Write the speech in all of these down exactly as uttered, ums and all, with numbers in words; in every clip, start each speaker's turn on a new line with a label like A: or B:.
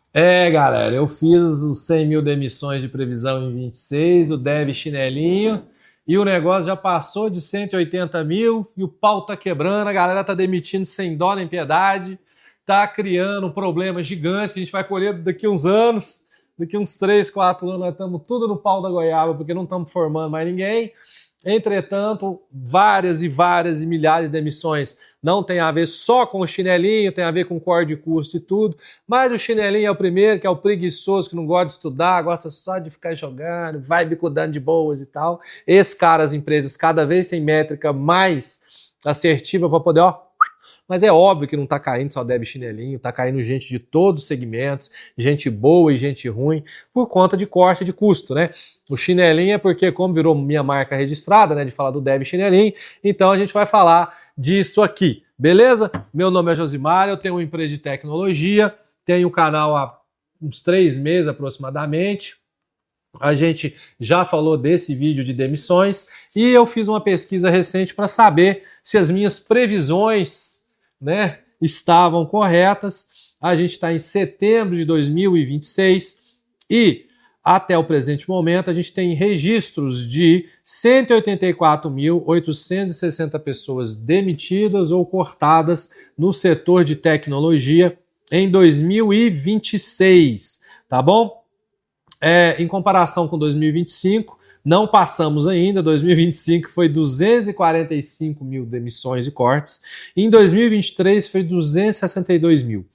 A: É, galera, eu fiz os cem mil demissões de previsão em vinte e seis, o Dev chinelinho, e o negócio já passou de cento e oitenta mil e o pau tá quebrando, a galera tá demitindo sem dó nem piedade, tá criando um problema gigante que a gente vai colher daqui uns anos, daqui uns três, quatro anos nós estamos tudo no pau da goiaba porque não estamos formando mais ninguém. Entretanto, várias e várias e milhares de demissões não tem a ver só com o chinelinho, tem a ver com corte de curso e tudo, mas o chinelinho é o primeiro, que é o preguiçoso, que não gosta de estudar, gosta só de ficar jogando, vai bicudando de boas e tal. Esse cara, as empresas cada vez têm métrica mais assertiva para poder, ó, mas é óbvio que não está caindo só Dev chinelinho, está caindo gente de todos os segmentos, gente boa e gente ruim, por conta de corte de custo, né? O chinelinho é porque, como virou minha marca registrada, né, de falar do Dev chinelinho, então a gente vai falar disso aqui, beleza? Meu nome é Josimar, eu tenho uma empresa de tecnologia, tenho um canal há uns três meses aproximadamente. A gente já falou desse vídeo de demissões e eu fiz uma pesquisa recente para saber se as minhas previsões, né, estavam corretas. A gente está em setembro de dois mil e vinte e seis e até o presente momento a gente tem registros de cento e oitenta e quatro mil oitocentas e sessenta pessoas demitidas ou cortadas no setor de tecnologia em dois mil e vinte e seis, tá bom? É, em comparação com dois mil e vinte e cinco, não passamos ainda, dois mil e vinte e cinco foi duzentos e quarenta e cinco mil demissões e cortes, e em dois mil e vinte e três foi duzentos e sessenta e dois mil.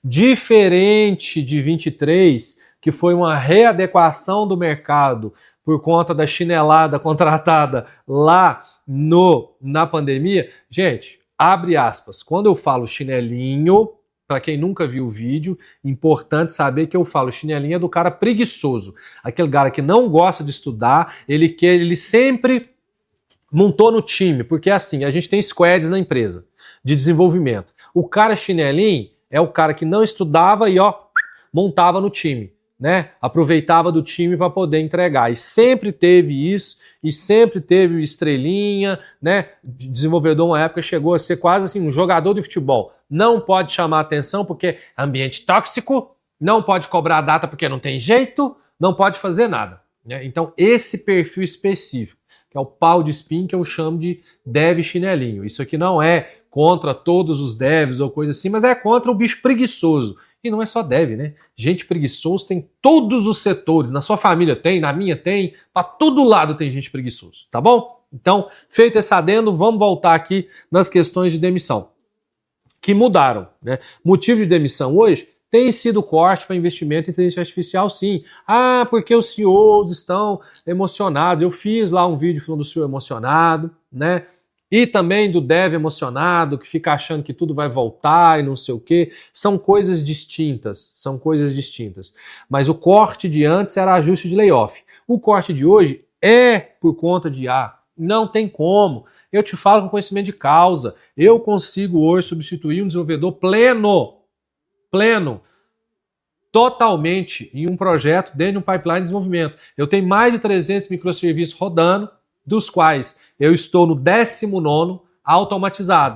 A: Diferente de vinte e três, que foi uma readequação do mercado por conta da chinelada contratada lá no, na pandemia, gente, abre aspas, quando eu falo chinelinho, para quem nunca viu o vídeo, importante saber que eu falo chinelinho é do cara preguiçoso. Aquele cara que não gosta de estudar, ele quer, ele sempre montou no time, porque assim, a gente tem squads na empresa de desenvolvimento. O cara chinelinho é o cara que não estudava e ó, montava no time, né? Aproveitava do time para poder entregar. E sempre teve isso, e sempre teve estrelinha, né? Desenvolvedor, uma época, chegou a ser quase assim um jogador de futebol. Não pode chamar atenção porque ambiente tóxico, não pode cobrar data porque não tem jeito, não pode fazer nada, né? Então, esse perfil específico, que é o pau de spin, que eu chamo de dev chinelinho. Isso aqui não é contra todos os devs ou coisa assim, mas é contra o bicho preguiçoso. E não é só dev, né? Gente preguiçoso tem todos os setores. Na sua família tem, na minha tem, para todo lado tem gente preguiçoso, tá bom? Então, feito esse adendo, vamos voltar aqui nas questões de demissão, que mudaram, né? Motivo de demissão hoje tem sido corte para investimento em inteligência artificial, sim. Ah, porque os C E Os estão emocionados. Eu fiz lá um vídeo falando do C E O emocionado, né? E também do dev emocionado, que fica achando que tudo vai voltar e não sei o quê. São coisas distintas, são coisas distintas. Mas o corte de antes era ajuste de layoff. O corte de hoje é por conta de ah, não tem como. Eu te falo com conhecimento de causa. Eu consigo hoje substituir um desenvolvedor pleno, pleno, totalmente em um projeto dentro de um pipeline de desenvolvimento. Eu tenho mais de trezentos microserviços rodando, dos quais eu estou no décimo nono automatizado,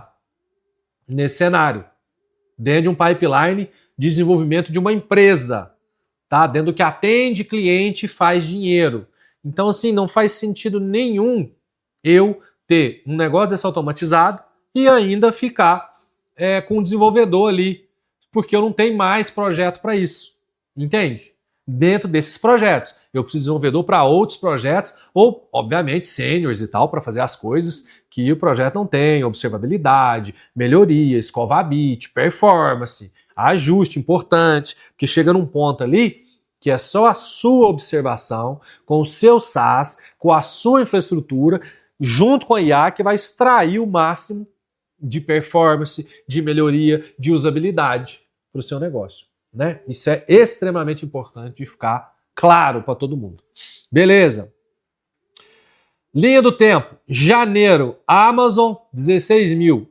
A: nesse cenário, dentro de um pipeline de desenvolvimento de uma empresa, tá? Dentro do que atende cliente e faz dinheiro. Então, assim, não faz sentido nenhum eu ter um negócio desse automatizado e ainda ficar é, com o desenvolvedor ali, porque eu não tenho mais projeto para isso, entende? Dentro desses projetos. Eu preciso de desenvolvedor para outros projetos, ou, obviamente, seniors e tal, para fazer as coisas que o projeto não tem, observabilidade, melhoria, escova bit, performance, ajuste importante, que chega num ponto ali que é só a sua observação, com o seu SaaS, com a sua infraestrutura, junto com a I A, que vai extrair o máximo de performance, de melhoria, de usabilidade para o seu negócio. Né? Isso é extremamente importante de ficar claro para todo mundo. Beleza. Linha do tempo. Janeiro, Amazon, dezesseis mil.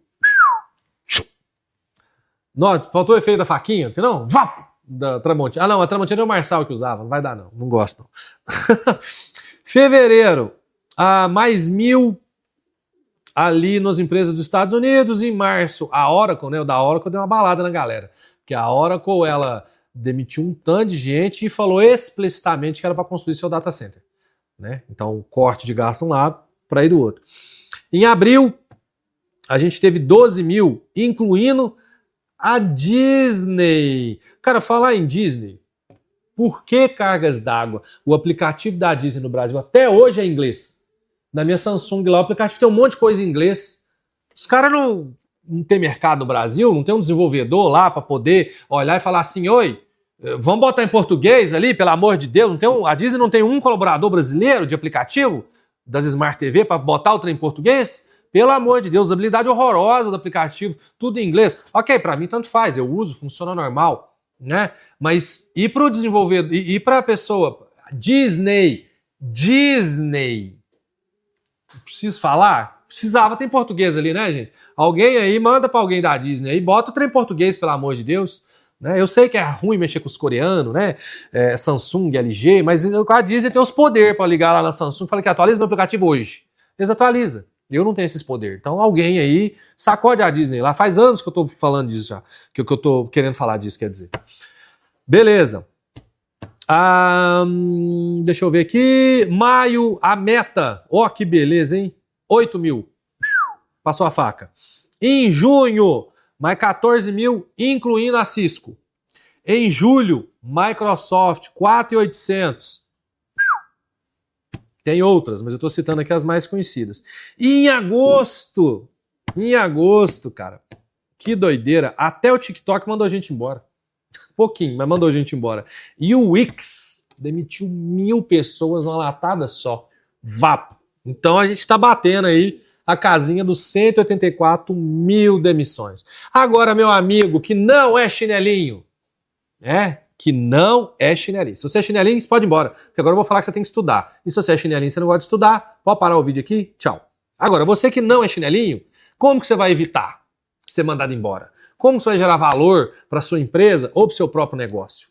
A: Não, faltou o efeito da faquinha? Não? Vap! Da Tramontina. Ah, não, a Tramontina é o Marçal que usava. Não vai dar, não. Não gosto, não. Fevereiro, ah, mais mil ali nas empresas dos Estados Unidos. Em março, a Oracle, né? O da Oracle deu uma balada na galera. Porque a Oracle, ela demitiu um tanto de gente e falou explicitamente que era para construir seu data center. Né? Então, corte de gasto de um lado para ir do outro. Em abril, a gente teve doze mil, incluindo a Disney. Cara, falar em Disney, por que cargas d'água? O aplicativo da Disney no Brasil até hoje é em inglês. Na minha Samsung lá, o aplicativo tem um monte de coisa em inglês. Os caras não, não tem mercado no Brasil, não tem um desenvolvedor lá para poder olhar e falar assim, oi, vamos botar em português ali, pelo amor de Deus. Não tem um, a Disney não tem um colaborador brasileiro de aplicativo das Smart T V para botar o trem em português? Pelo amor de Deus, usabilidade horrorosa do aplicativo, tudo em inglês. Ok, para mim tanto faz, eu uso, funciona normal, né? Mas e para o desenvolvedor, e, e para a pessoa, Disney, Disney, preciso falar? Precisava ter em português ali, né, gente? Alguém aí, manda para alguém da Disney aí, bota o trem em português, pelo amor de Deus. Né? Eu sei que é ruim mexer com os coreanos, né? É, Samsung, L G, mas a Disney tem os poderes para ligar lá na Samsung e falar que atualiza meu aplicativo hoje. Eles atualizam. Eu não tenho esses poderes. Então alguém aí sacode a Disney lá. Faz anos que eu tô falando disso já. Que, que eu tô querendo falar disso, quer dizer. Beleza. Ah, deixa eu ver aqui. Maio, a meta. Ó, oh, que beleza, hein? oito mil. Passou a faca. Em junho, mais quatorze mil, incluindo a Cisco. Em julho, Microsoft, quatro mil e oitocentos. Tem outras, mas eu estou citando aqui as mais conhecidas. E em agosto, em agosto, cara, que doideira, até o TikTok mandou a gente embora. Pouquinho, mas mandou a gente embora. E o Wix demitiu mil pessoas numa latada só. Vapo. Então a gente está batendo aí a casinha dos cento e oitenta e quatro mil demissões. Agora, meu amigo, que não é chinelinho, é... que não é chinelinho. Se você é chinelinho, você pode ir embora. Porque agora eu vou falar que você tem que estudar. E se você é chinelinho e você não gosta de estudar, pode parar o vídeo aqui, tchau. Agora, você que não é chinelinho, como que você vai evitar ser mandado embora? Como você vai gerar valor para sua empresa ou para o seu próprio negócio?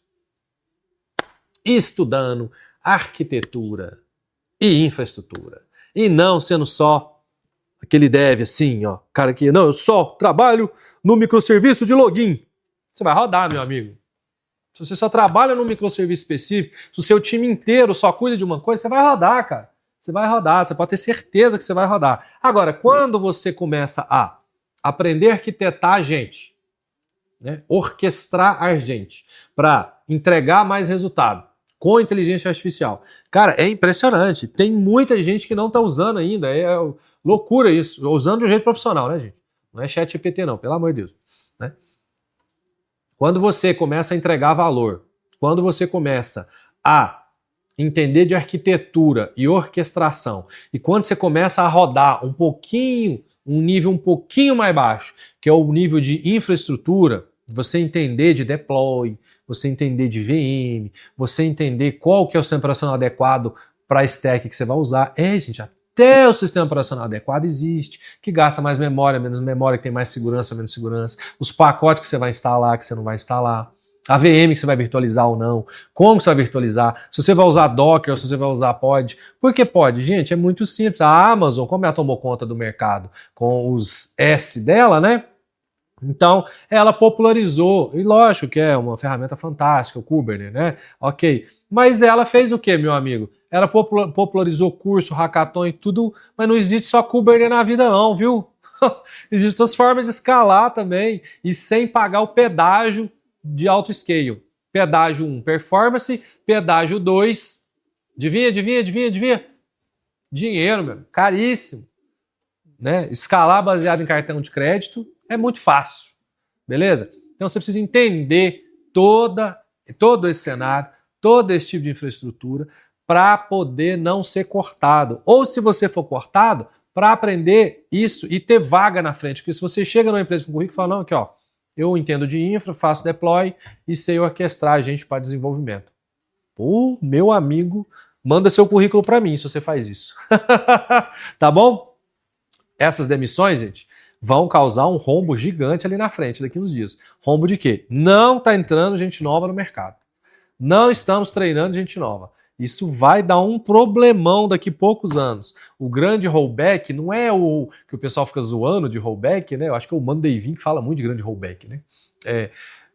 A: Estudando arquitetura e infraestrutura. E não sendo só aquele dev assim, ó. Cara que, não, eu só trabalho no microserviço de login. Você vai rodar, meu amigo. Se você só trabalha num microserviço específico, se o seu time inteiro só cuida de uma coisa, você vai rodar, cara. Você vai rodar, você pode ter certeza que você vai rodar. Agora, quando você começa a aprender a arquitetar a gente, né, orquestrar a gente, para entregar mais resultado com inteligência artificial, cara, é impressionante. Tem muita gente que não está usando ainda. É loucura isso. Usando de um jeito profissional, né, gente? Não é chat G P T, não, pelo amor de Deus. Né? Quando você começa a entregar valor, quando você começa a entender de arquitetura e orquestração, e quando você começa a rodar um pouquinho, um nível um pouquinho mais baixo, que é o nível de infraestrutura, você entender de deploy, você entender de V M, você entender qual que é o sistema operacional adequado para a stack que você vai usar. É, gente, até o sistema operacional adequado existe, que gasta mais memória, menos memória, que tem mais segurança, menos segurança, os pacotes que você vai instalar, que você não vai instalar, a V M que você vai virtualizar ou não, como você vai virtualizar, se você vai usar Docker ou se você vai usar Pod. Por que Pod? Gente, é muito simples. A Amazon, como ela tomou conta do mercado com os S dela, né? Então, ela popularizou, e lógico que é uma ferramenta fantástica, o Kubernetes, né? Ok. Mas ela fez o quê, meu amigo? Ela popularizou curso, hackathon e tudo, mas não existe só Kubernetes na vida não, viu? Existem outras formas de escalar também, e sem pagar o pedágio de alto scale. Pedágio um, performance, pedágio dois, adivinha, adivinha, adivinha, adivinha? Dinheiro, meu, caríssimo. Né? Escalar baseado em cartão de crédito é muito fácil, beleza? Então você precisa entender toda, todo esse cenário, todo esse tipo de infraestrutura para poder não ser cortado. Ou se você for cortado, para aprender isso e ter vaga na frente. Porque se você chega numa empresa com currículo e fala, não, aqui ó, eu entendo de infra, faço deploy e sei orquestrar a gente para desenvolvimento. Pô, meu amigo, manda seu currículo para mim se você faz isso. Tá bom? Essas demissões, gente, vão causar um rombo gigante ali na frente daqui uns dias. Rombo de quê? Não está entrando gente nova no mercado. Não estamos treinando gente nova. Isso vai dar um problemão daqui a poucos anos. O grande rollback não é o que o pessoal fica zoando de rollback, né? Eu acho que é o Monday Vin que fala muito de grande rollback, né? É,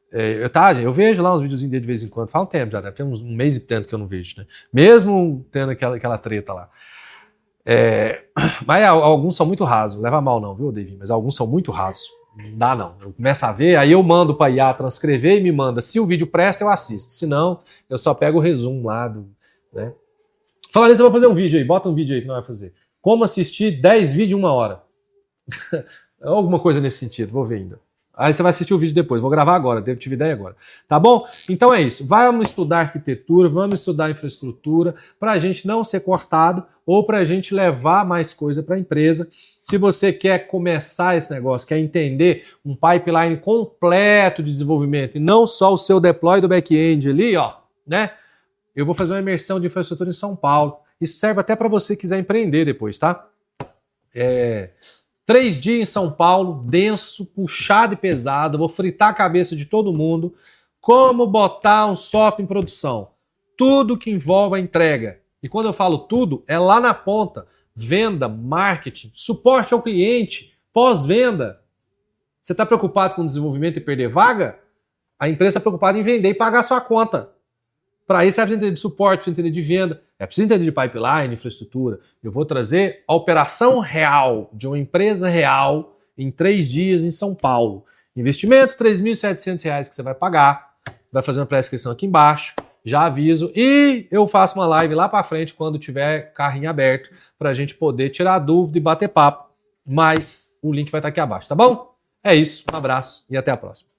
A: É, eu, tá, eu vejo lá uns videozinhos dele de vez em quando, faz um tempo já, deve ter uns, um mês e tanto que eu não vejo, né? Mesmo tendo aquela, aquela treta lá. É, mas alguns são muito rasos, leva mal não, viu, Davi? Mas alguns são muito rasos. Não dá não. Eu começo a ver, aí eu mando para I A transcrever e me manda. Se o vídeo presta, eu assisto. Se não, eu só pego o resumo lá. Do, né? Falando nisso, eu vou fazer um vídeo aí. Bota um vídeo aí que não vai fazer. Como assistir dez vídeos em uma hora. Alguma coisa nesse sentido, vou ver ainda. Aí você vai assistir o vídeo depois. Vou gravar agora, devo tive ideia agora. Tá bom? Então é isso. Vamos estudar arquitetura, vamos estudar infraestrutura para a gente não ser cortado ou para a gente levar mais coisa para a empresa. Se você quer começar esse negócio, quer entender um pipeline completo de desenvolvimento e não só o seu deploy do back-end ali, ó, né? Eu vou fazer uma imersão de infraestrutura em São Paulo. Isso serve até para você que quiser empreender depois, tá? É... Três dias em São Paulo, denso, puxado e pesado, vou fritar a cabeça de todo mundo. Como botar um software em produção? Tudo que envolve a entrega. E quando eu falo tudo, é lá na ponta. Venda, marketing, suporte ao cliente, pós-venda. Você está preocupado com o desenvolvimento e perder vaga? A empresa está preocupada em vender e pagar a sua conta. Para isso, é preciso entender de suporte, precisa entender de venda, é preciso entender de pipeline, infraestrutura. Eu vou trazer a operação real de uma empresa real em três dias em São Paulo. Investimento, três mil e setecentos reais que você vai pagar. Vai fazer uma pré-inscrição aqui embaixo, já aviso. E eu faço uma live lá para frente quando tiver carrinho aberto para a gente poder tirar dúvida e bater papo. Mas o link vai estar aqui abaixo, tá bom? É isso, um abraço e até a próxima.